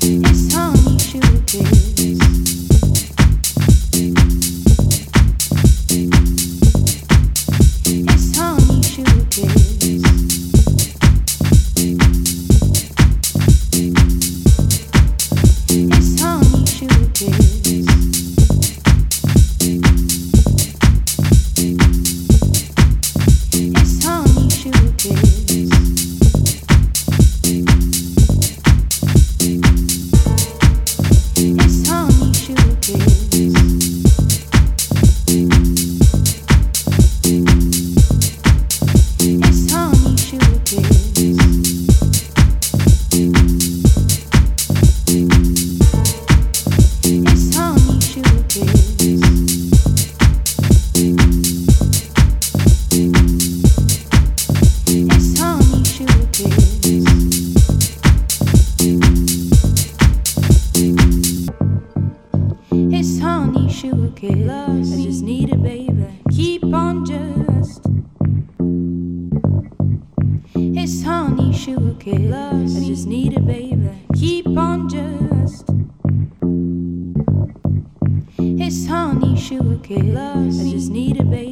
It's honey sugar kiss. It's honey sugar kiss. It's honey sugar kiss. It's honey sugar kiss. It's honey sugar kiss. It's honey sugar kiss. It's honey sugar kiss. It's honey sugar kiss. It's honey sugar kiss. I just need it, baby. Keep on just. It's honey sugar kiss. I just need it, baby. Keep on just. It's honey sugar kiss. I just need it, baby.